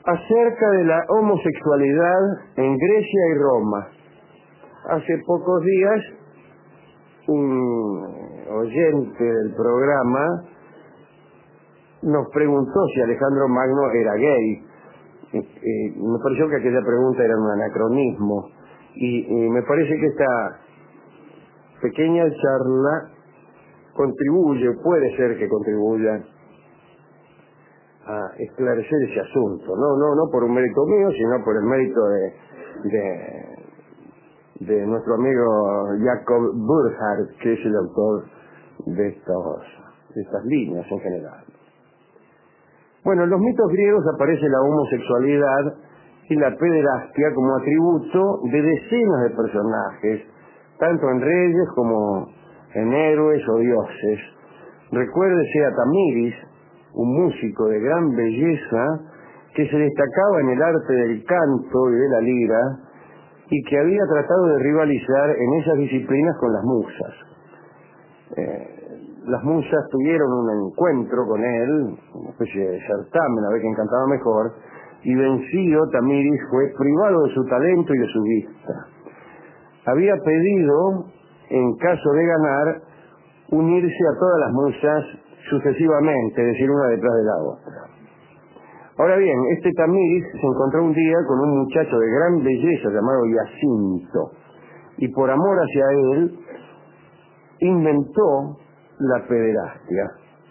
acerca de la homosexualidad en Grecia y Roma. Hace pocos días, un oyente del programa nos preguntó si Alejandro Magno era gay. Me pareció que aquella pregunta era un anacronismo y me parece que esta pequeña charla puede ser que contribuya a esclarecer ese asunto, no por un mérito mío, sino por el mérito de nuestro amigo Jacob Burckhardt, que es el autor de estas líneas en general. Bueno, en los mitos griegos aparece la homosexualidad y la pederastia como atributo de decenas de personajes, tanto en reyes como en héroes o dioses. Recuérdese a Tamiris, un músico de gran belleza que se destacaba en el arte del canto y de la lira y que había tratado de rivalizar en esas disciplinas con las musas. Las musas tuvieron un encuentro con él, una especie de certamen a ver quién cantaba mejor, y vencido, Tamiris fue privado de su talento y de su vista. Había pedido, en caso de ganar, unirse a todas las musas sucesivamente, es decir, una detrás de la otra. Ahora bien, este Tamiris se encontró un día con un muchacho de gran belleza llamado Jacinto, y por amor hacia él, inventó la pederastia.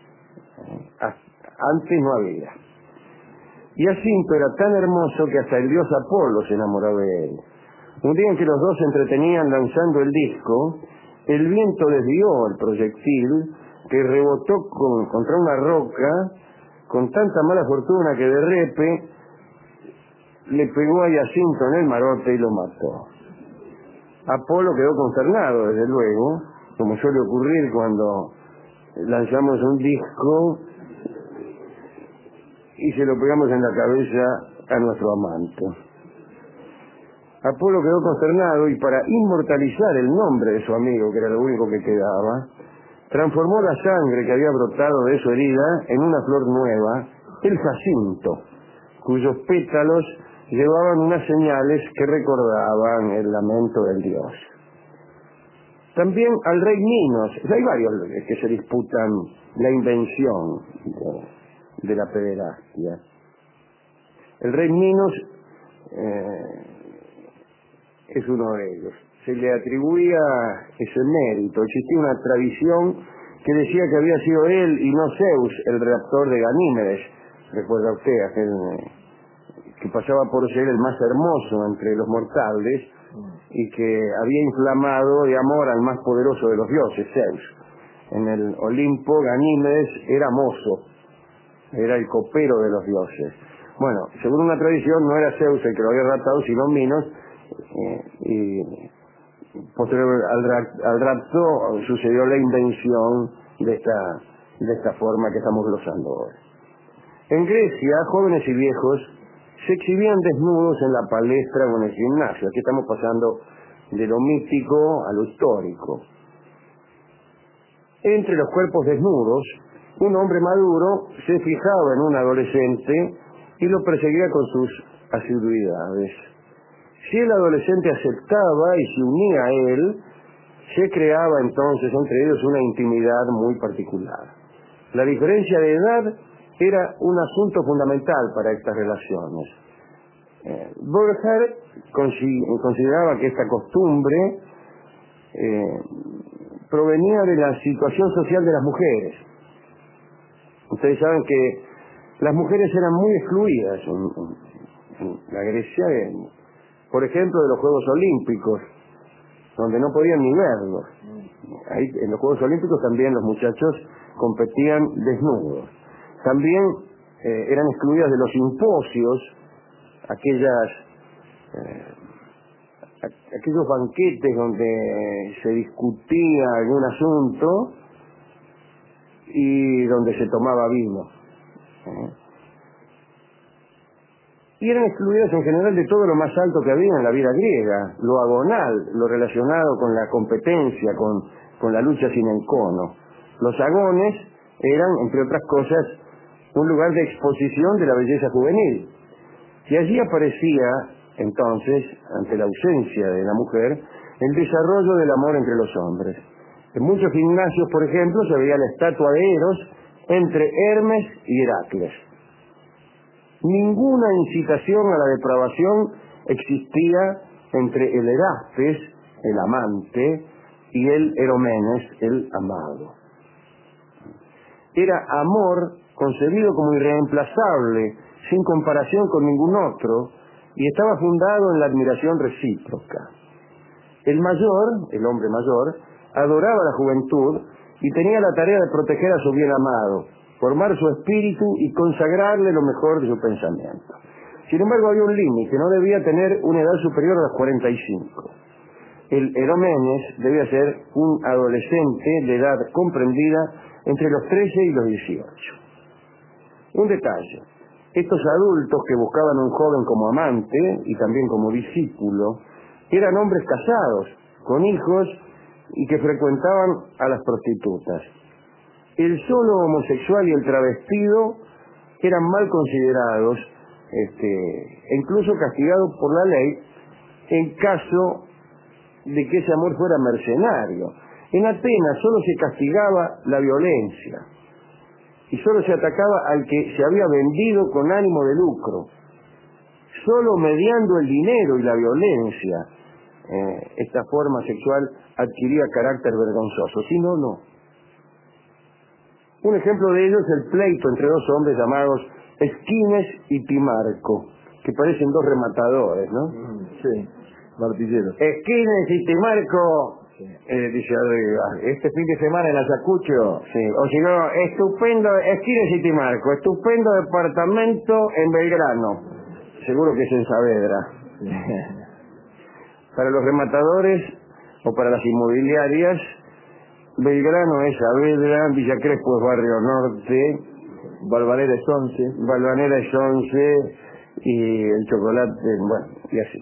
Antes no había. Jacinto era tan hermoso que hasta el dios Apolo se enamoró de él. Un día en que los dos se entretenían lanzando el disco, el viento desvió el proyectil que rebotó contra una roca con tanta mala fortuna que de repe le pegó a Jacinto en el marote y lo mató. Apolo quedó consternado, desde luego, como suele ocurrir cuando lanzamos un disco y se lo pegamos en la cabeza a nuestro amante. Apolo quedó consternado y para inmortalizar el nombre de su amigo, que era lo único que quedaba, transformó la sangre que había brotado de su herida en una flor nueva, el jacinto, cuyos pétalos llevaban unas señales que recordaban el lamento del dios. También al rey Minos, hay varios que se disputan la invención de la pederastia. El rey Minos es uno de ellos. Se le atribuía ese mérito. Existía una tradición que decía que había sido él y no Zeus el raptor de Ganímedes. Recuerda usted aquel que pasaba por ser el más hermoso entre los mortales y que había inflamado de amor al más poderoso de los dioses, Zeus. En el Olimpo, Ganímedes era mozo, era el copero de los dioses. Bueno, según una tradición, no era Zeus el que lo había raptado, sino Minos, y posterior al rapto sucedió la invención de esta forma que estamos glosando hoy. En Grecia, jóvenes y viejos se exhibían desnudos en la palestra o en el gimnasio. Aquí estamos pasando de lo mítico a lo histórico. Entre los cuerpos desnudos, un hombre maduro se fijaba en un adolescente y lo perseguía con sus asiduidades. Si el adolescente aceptaba y se unía a él, se creaba entonces entre ellos una intimidad muy particular. La diferencia de edad era un asunto fundamental para estas relaciones. Burckhardt consideraba que esta costumbre provenía de la situación social de las mujeres. Ustedes saben que las mujeres eran muy excluidas en la Grecia, por ejemplo, de los Juegos Olímpicos, donde no podían ni verlos. Ahí, en los Juegos Olímpicos también los muchachos competían desnudos. También eran excluidas de los simposios, aquellos banquetes donde se discutía algún asunto y donde se tomaba vino. Y eran excluidas en general de todo lo más alto que había en la vida griega, lo agonal, lo relacionado con la competencia, con la lucha sin encono. Los agones eran, entre otras cosas, un lugar de exposición de la belleza juvenil. Y allí aparecía, entonces, ante la ausencia de la mujer, el desarrollo del amor entre los hombres. En muchos gimnasios, por ejemplo, se veía la estatua de Eros entre Hermes y Heracles. Ninguna incitación a la depravación existía entre el Eraspes, el amante, y el Eromenes, el amado. Era amor concebido como irreemplazable, sin comparación con ningún otro, y estaba fundado en la admiración recíproca. El mayor, el hombre mayor, adoraba la juventud y tenía la tarea de proteger a su bien amado, formar su espíritu y consagrarle lo mejor de su pensamiento. Sin embargo, había un límite, no debía tener una edad superior a los 45. El Eromenes debía ser un adolescente de edad comprendida entre los 13 y los 18. Un detalle: estos adultos que buscaban un joven como amante y también como discípulo eran hombres casados, con hijos y que frecuentaban a las prostitutas. El solo homosexual y el travestido eran mal considerados e incluso castigados por la ley en caso de que ese amor fuera mercenario. En Atenas solo se castigaba la violencia y solo se atacaba al que se había vendido con ánimo de lucro. Solo mediando el dinero y la violencia esta forma sexual adquiría carácter vergonzoso, si no, no. Un ejemplo de ello es el pleito entre dos hombres llamados Esquines y Timarco, que parecen dos rematadores, ¿no? Sí, martilleros. Esquines y Timarco, dice Este fin de semana en Ayacucho. sí, o si no, estupendo, Esquines y Timarco, estupendo departamento en Belgrano. Seguro que es en Saavedra. Sí. Para los rematadores o para las inmobiliarias, Belgrano es Saavedra, Villa Crespo es Barrio Norte, Balvanera es 11. Balvanera es 11 y el chocolate, bueno, y así.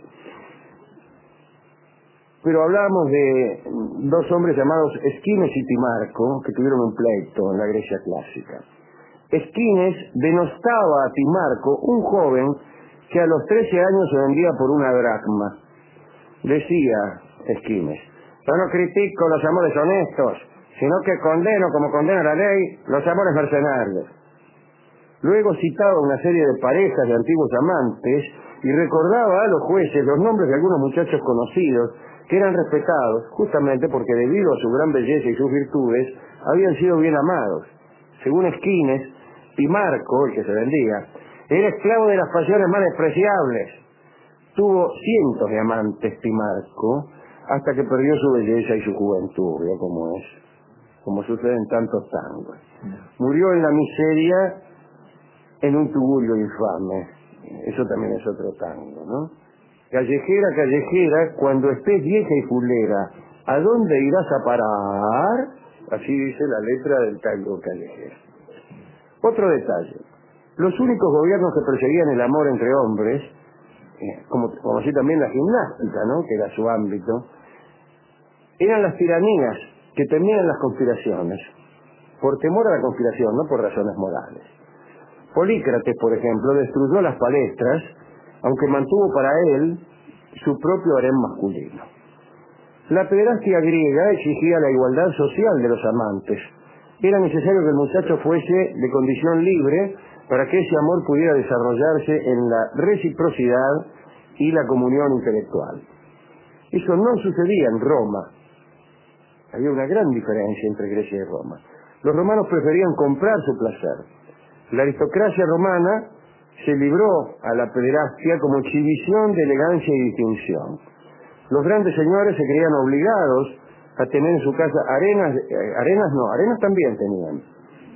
Pero hablamos de dos hombres llamados Esquines y Timarco que tuvieron un pleito en la Grecia clásica. Esquines denostaba a Timarco, un joven que a los 13 años se vendía por una dracma. Decía Esquines: yo no critico los amores honestos, sino que condeno, como condena la ley, los amores mercenarios. Luego citaba una serie de parejas de antiguos amantes y recordaba a los jueces los nombres de algunos muchachos conocidos que eran respetados justamente porque debido a su gran belleza y sus virtudes habían sido bien amados. Según Esquines, Timarco, el que se vendía, era esclavo de las pasiones más despreciables. Tuvo cientos de amantes Timarco hasta que perdió su belleza y su juventud, ¿vio cómo es? Como sucede en tantos tangos. Murió en la miseria en un tugurio infame. Eso también es otro tango, ¿no? Callejera, callejera, cuando estés vieja y fulera, ¿a dónde irás a parar? Así dice la letra del tango Callejera. Otro detalle: los únicos gobiernos que perseguían el amor entre hombres, como así también la gimnástica, ¿no?, que era su ámbito, eran las tiranías que temían las conspiraciones, por temor a la conspiración, no por razones morales. Polícrates, por ejemplo, destruyó las palestras, aunque mantuvo para él su propio harén masculino. La pederastia griega exigía la igualdad social de los amantes. Era necesario que el muchacho fuese de condición libre para que ese amor pudiera desarrollarse en la reciprocidad y la comunión intelectual. Eso no sucedía en Roma. Había una gran diferencia entre Grecia y Roma. Los romanos preferían comprar su placer. La aristocracia romana se libró a la pederastia como exhibición de elegancia y distinción. Los grandes señores se creían obligados a tener en su casa arenas también tenían.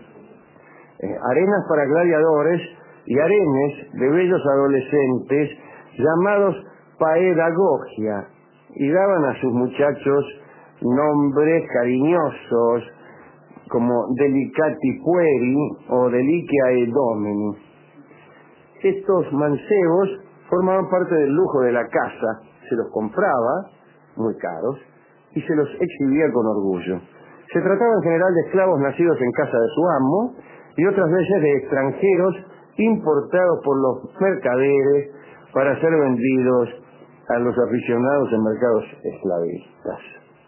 Arenas para gladiadores y harenes de bellos adolescentes llamados paedagogia, y daban a sus muchachos nombres cariñosos como delicati pueri o deliciae domini. Estos mancebos formaban parte del lujo de la casa, se los compraba, muy caros, y se los exhibía con orgullo. Se trataba en general de esclavos nacidos en casa de su amo y otras veces de extranjeros importados por los mercaderes para ser vendidos a los aficionados en mercados esclavistas.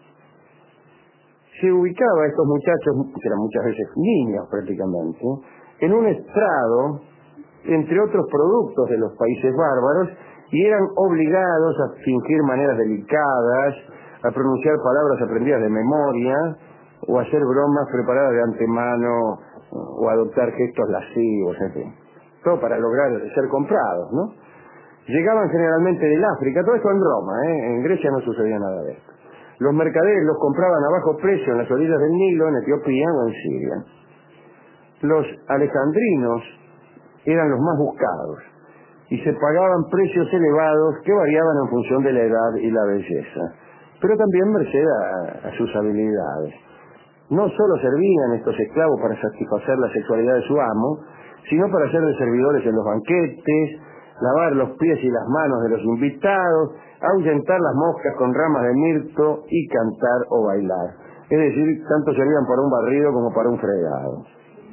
Se ubicaba a estos muchachos, que eran muchas veces niños prácticamente, en un estrado entre otros productos de los países bárbaros y eran obligados a fingir maneras delicadas, a pronunciar palabras aprendidas de memoria o a hacer bromas preparadas de antemano o adoptar gestos lascivos, en fin. Todo para lograr ser comprados, ¿no? Llegaban generalmente del África, todo esto en Roma, en Grecia no sucedía nada de esto. Los mercaderes los compraban a bajo precio en las orillas del Nilo, en Etiopía o en Siria. Los alejandrinos eran los más buscados y se pagaban precios elevados que variaban en función de la edad y la belleza, pero también merced a sus habilidades. No solo servían estos esclavos para satisfacer la sexualidad de su amo, sino para ser de servidores en los banquetes, lavar los pies y las manos de los invitados, ahuyentar las moscas con ramas de mirto y cantar o bailar. Es decir, tanto servían para un barrido como para un fregado.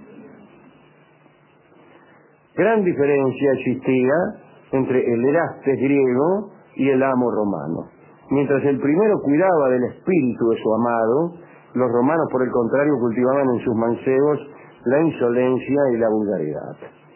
Gran diferencia existía entre el Erastes griego y el amo romano. Mientras el primero cuidaba del espíritu de su amado, los romanos, por el contrario, cultivaban en sus mancebos la insolencia y la vulgaridad.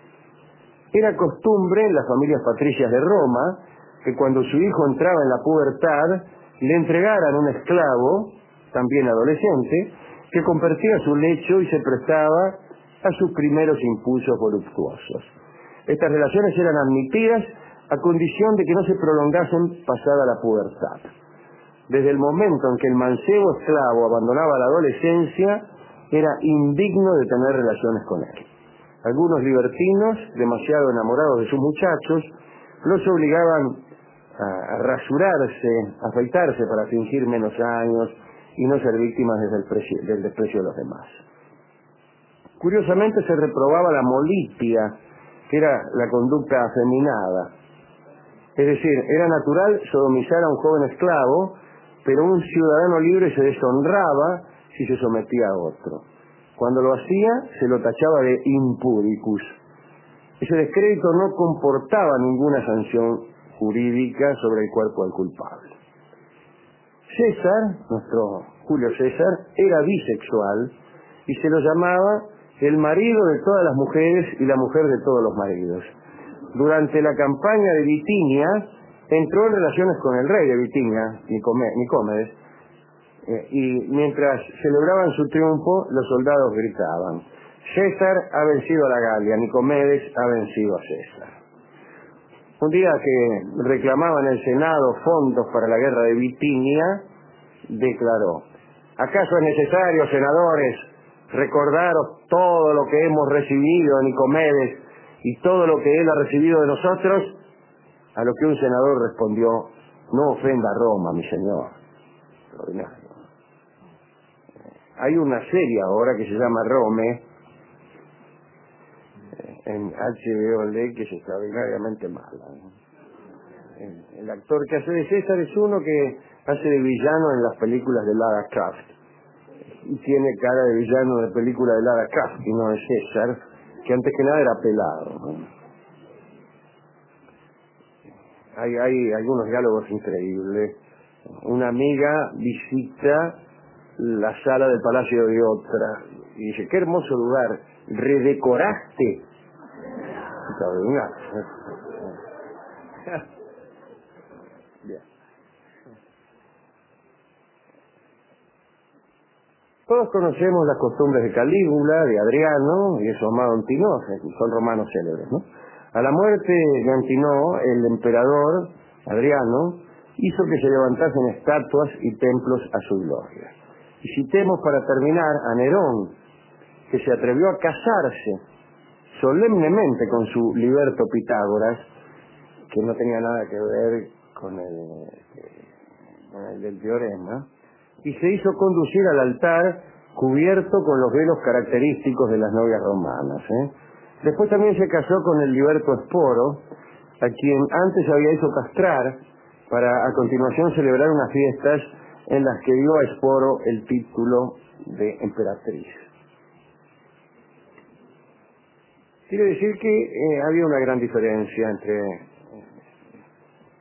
Era costumbre en las familias patricias de Roma que cuando su hijo entraba en la pubertad le entregaran un esclavo, también adolescente, que compartía su lecho y se prestaba a sus primeros impulsos voluptuosos. Estas relaciones eran admitidas a condición de que no se prolongasen pasada la pubertad. Desde el momento en que el mancebo esclavo abandonaba la adolescencia, era indigno de tener relaciones con él. Algunos libertinos, demasiado enamorados de sus muchachos, los obligaban a rasurarse, a afeitarse para fingir menos años y no ser víctimas del desprecio de los demás. Curiosamente se reprobaba la molitia, que era la conducta afeminada. Es decir, era natural sodomizar a un joven esclavo, pero un ciudadano libre se deshonraba si se sometía a otro. Cuando lo hacía, se lo tachaba de impudicus. Ese descrédito no comportaba ninguna sanción jurídica sobre el cuerpo del culpable. César, nuestro Julio César, era bisexual y se lo llamaba el marido de todas las mujeres y la mujer de todos los maridos. Durante la campaña de Bitinia, entró en relaciones con el rey de Bitinia, Nicómedes, y mientras celebraban su triunfo, los soldados gritaban: César ha vencido a la Galia, Nicomedes ha vencido a César. Un día que reclamaban en el Senado fondos para la guerra de Bitinia, declaró: ¿acaso es necesario, senadores, recordaros todo lo que hemos recibido de Nicomedes y todo lo que él ha recibido de nosotros? A lo que un senador respondió: no ofenda a Roma, mi señor. Extraordinario. Hay una serie ahora que se llama Rome, en HBO que es extraordinariamente mala. El actor que hace de César es uno que hace de villano en las películas de Lara Croft. Y tiene cara de villano de película de Lara Croft y no de César, que antes que nada era pelado, ¿no? Hay algunos diálogos increíbles. Una amiga visita la sala del palacio de otra y dice: qué hermoso lugar, redecoraste. Bien. Todos conocemos las costumbres de Calígula, de Adriano y de su amado Antinoo, son romanos célebres, ¿no? A la muerte de Antinoo, el emperador Adriano hizo que se levantasen estatuas y templos a su gloria. Y citemos para terminar a Nerón, que se atrevió a casarse solemnemente con su liberto Pitágoras, que no tenía nada que ver con el del teorema, y se hizo conducir al altar cubierto con los velos característicos de las novias romanas. Después también se casó con el liberto Esporo, a quien antes había hecho castrar, para a continuación celebrar unas fiestas en las que dio a Esporo el título de emperatriz. Quiere decir que había una gran diferencia entre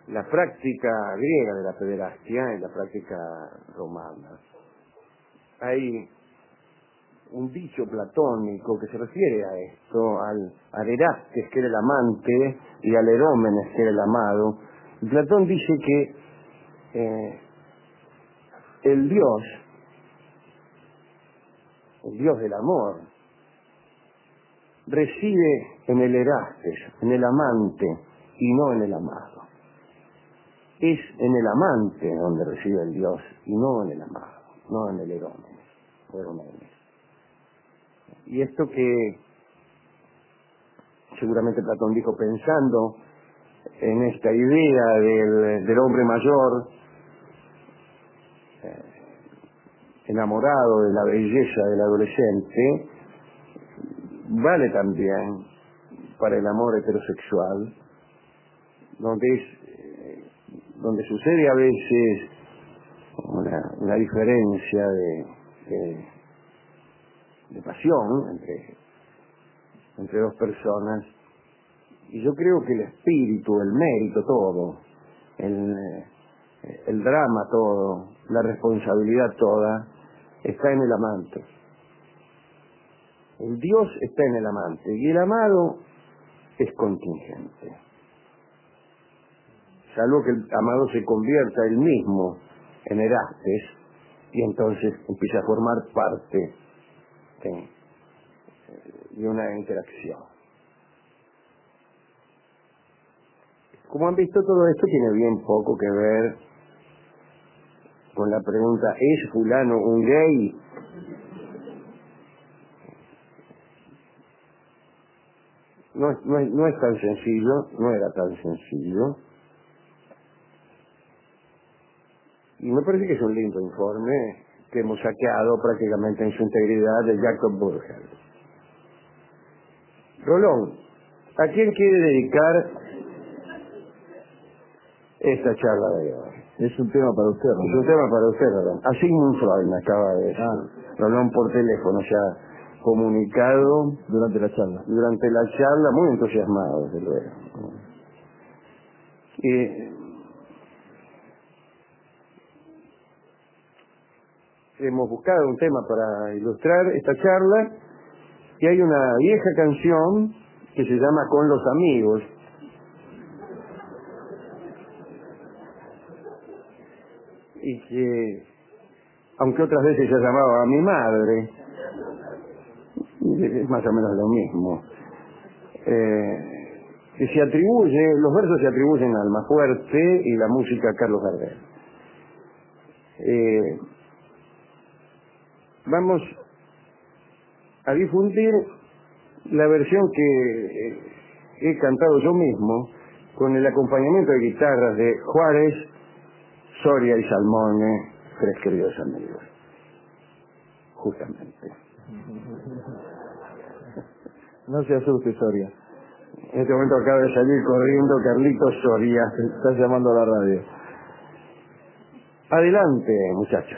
la práctica griega de la pederastia y la práctica romana. Hay un dicho platónico que se refiere a esto, al Erastes, que era el amante, y al Erómenes, que era el amado. Y Platón dice que el Dios del amor, reside en el Erastes, en el amante, y no en el amado. Es en el amante donde reside el Dios, y no en el amado, no en el Erómenes. Y esto que seguramente Platón dijo pensando en esta idea del hombre mayor, enamorado de la belleza del adolescente, vale también para el amor heterosexual, donde sucede a veces una diferencia de pasión entre dos personas, y yo creo que el espíritu, el mérito, todo, el drama todo, la responsabilidad toda, está en el amante. El Dios está en el amante y el amado es contingente. Salvo que el amado se convierta él mismo en Erastes y entonces empieza a formar parte de una interacción. Como han visto, todo esto tiene bien poco que ver con la pregunta, ¿es fulano un gay? No es tan sencillo, no era tan sencillo. Y me parece que es un lindo informe que hemos saqueado prácticamente en su integridad de Jacob Burger. Rolón, ¿a quién quiere dedicar esta charla de hoy? Es un tema para usted, ¿no? Es un tema para usted, Rolón. A Sigmund Freud me acaba de decir. Rolón por teléfono se ha comunicado durante la charla. Durante la charla, muy entusiasmado, desde luego. Hemos buscado un tema para ilustrar esta charla y hay una vieja canción que se llama Con los amigos, y que, aunque otras veces se llamaba A mi madre, es más o menos lo mismo, que se atribuye, los versos se atribuyen a Almafuerte y la música a Carlos Gardel. Vamos a difundir la versión que he cantado yo mismo con el acompañamiento de guitarras de Juárez, Soria y Salmone, tres queridos amigos. Justamente. No se asuste, Soria. En este momento acaba de salir corriendo Carlitos Soria. Está llamando a la radio. Adelante, muchachos.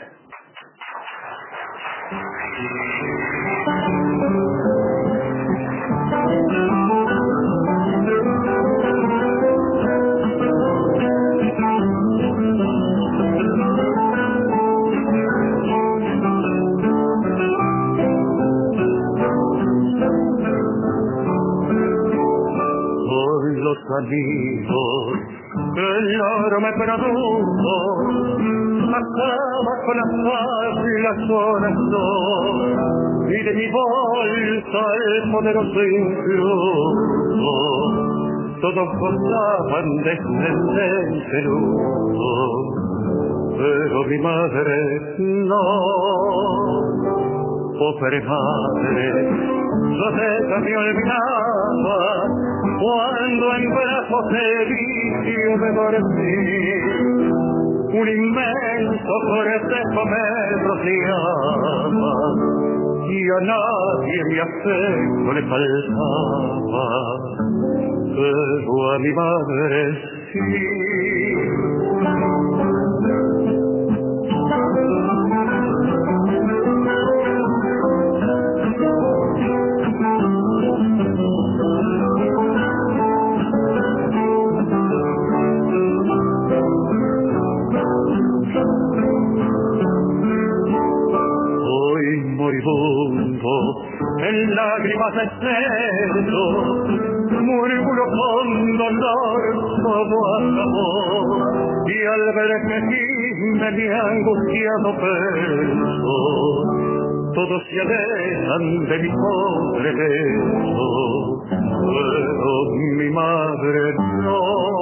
Amigos, el oro me produjo, acaba con la paz y las horas dos, y de mi bolsa el poderoso influjo, todos gozaban de excelente lujo, pero mi madre no. Pobre madre, yo de me olvidaba cuando en brazos de vicio me dormí. Un inmenso cortejo me rociaba y a nadie mi afecto le faltaba, pero a mi madre sí. lágrimas exceso, murmuro con dolor todo acabó, y al ver que gime mi angustiado peso, todos se alejan de mi pobre beso, pero mi madre no.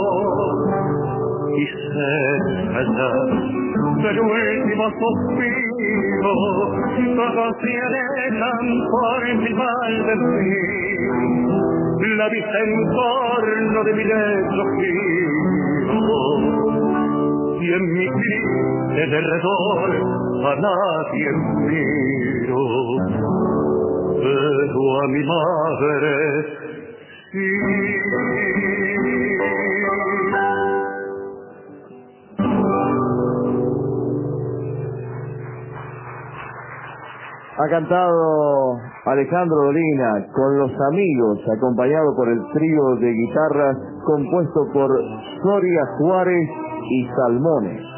Y cerca ya del último suspiro, todos se alejan por mi mal destino, la vista en torno de mi lecho giro, y en mi triste derredor a nadie miro, pero a mi madre sí. Ha cantado Alejandro Dolina con Los Amigos, acompañado por el trío de guitarras compuesto por Soria Juárez y Salmones.